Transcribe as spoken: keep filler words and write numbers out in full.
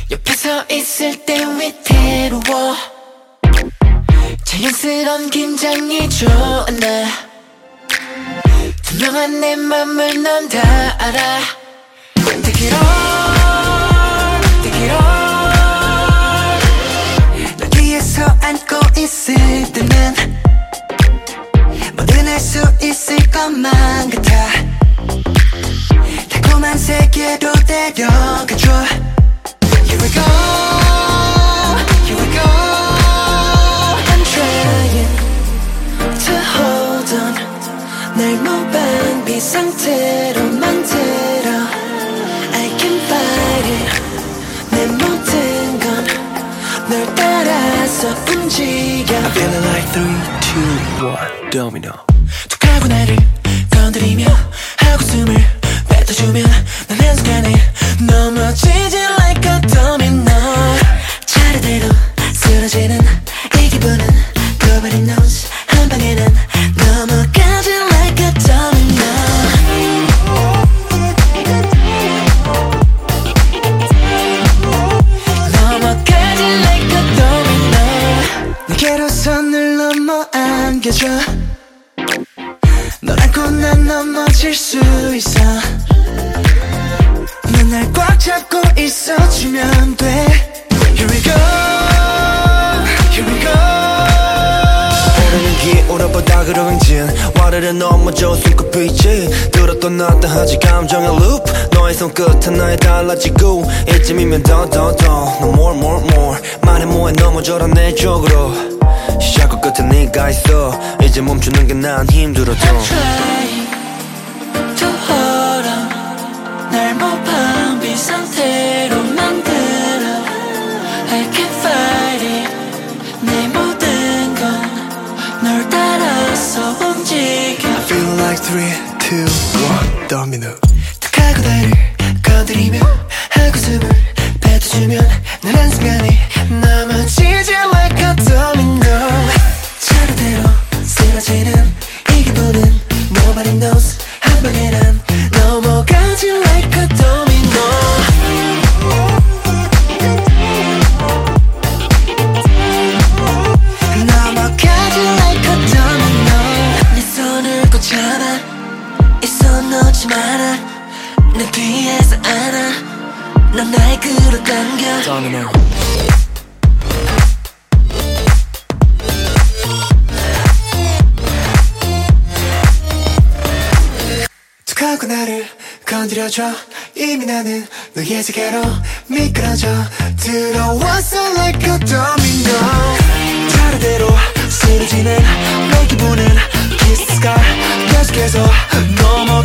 옆에 서 있을 때 위태로워. 자연스러운 긴장이 좋아. 나 투명한 내 맘을 넌 다 알아. Take it all, take it all. 널 뒤에서 안고 있을 때는 뭐든 할 수 있을 것만 같아. 달콤한 세계로 데려가줘. Here we go, here we go. I'm trying to hold on. 날 무방비 상태로 만들어. I can fight it. 내 모든 건 널 따라서 움직여. I'm feeling like three, two, one, domino. 툭 하고 나를 건드리며 하고 숨을 뱉어주면 난 한순간에 넘어지지 like a domino. 차례대로 쓰러지는 이 기분은 Nobody knows. 한 방에 난 넘어가지 like a domino. 넘어가지 like a domino. 내게로 손을 넘어 안겨줘. 널 안고 난 넘어질 수 있어. 넌 날 꽉 잡고 있어주면 돼. Here we go, here we go. 오르는 기울어보다 그러행진 와르르 넘어져 손꼽히지. 들었던 놨다 하지 감정의 loop. 너의 손끝은 나에 달라지고 이쯤이면 더 더 더 No more more more. 말해 뭐해 넘어져라 내 쪽으로. 시작과 끝에 네가 있어. 이제 멈추는 게 난 힘들어도 I'm trying to hold on. 날 무방비 상태로 만들어. I can't fight it. 내 모든 건 널 따라서 움직여. I feel like three, two, one, domino. 툭 하고 나를 건드리며 하고 숨을 뱉어주면 난 한순간에 넘어지지 like a domino. 차례대로 쓰러지는 이 기분은 Nobody knows. 한 방에 난 넘어가지 like a domino. 넘어가지 like a domino. 네 손을 꼭 잡아. 이 손 놓지 마라. 내 뒤에서 안아. 넌 날 끌어당겨. domino. 하고 나를 건드려줘. 이미 나는 너의 세계로 미끄러져 들어왔어 like a domino. 차례대로 쓰러지는 내 기분은 Kiss the sky 계속해서 넘어